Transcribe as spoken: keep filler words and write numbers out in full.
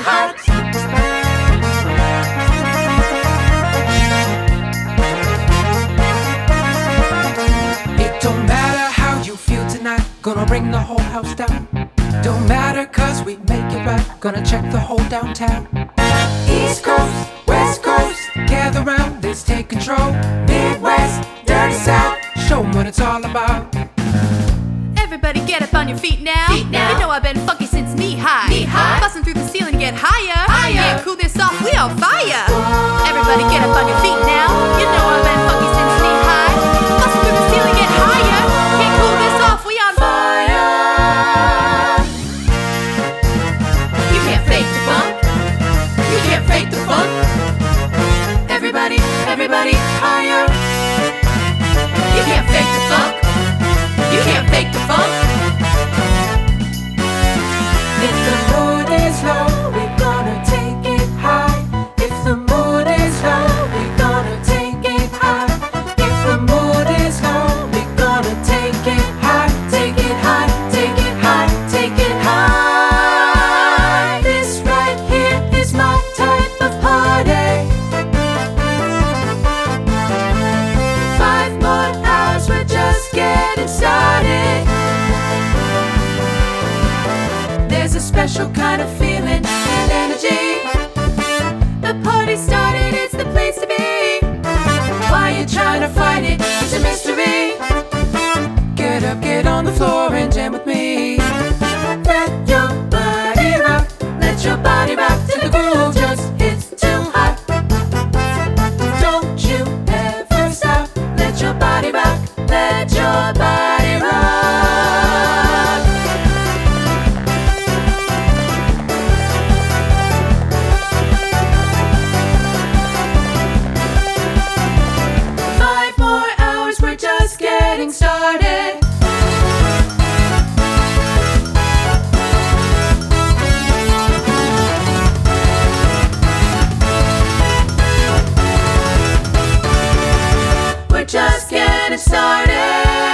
hot. It don't matter how you feel tonight, gonna bring the whole house down. Don't matter cause we make it right, gonna check the whole downtown. East Coast, West Coast, gather round, let's take control. Midwest, dirty South, show 'em what it's all about. Everybody get up on your feet now. Feet now. You know I've been funky since knee high. Knee high. Busting through the ceiling to get higher. Higher. Yeah, cool this off, we on fire. Everybody get up on your feet now. You know I've been funky since knee high. Busting through the ceiling, get higher. Yeah, cool this off, we on fire. You can't fake the funk. You can't fake the funk. Everybody, everybody higher. You can't fake the funk. You can't fake the funk. If the mood is low, we're gonna take it high. If the mood is low, we're gonna take it high. If the mood is low, we're gonna take it high. Take it high, take it high, take it high. This right here is my type of party. Five more hours, we're just getting started. There's a special kind of feeling and energy. The party started, it's the place to be. Why you trying to fight it? It's a mystery. Get up, get on the floor and jam with me. Let your body rock, let your body rock till the groove just hits too hot. Don't you ever stop, let your body rock, let your body rock. Five more hours, we're just getting started. We're just getting started.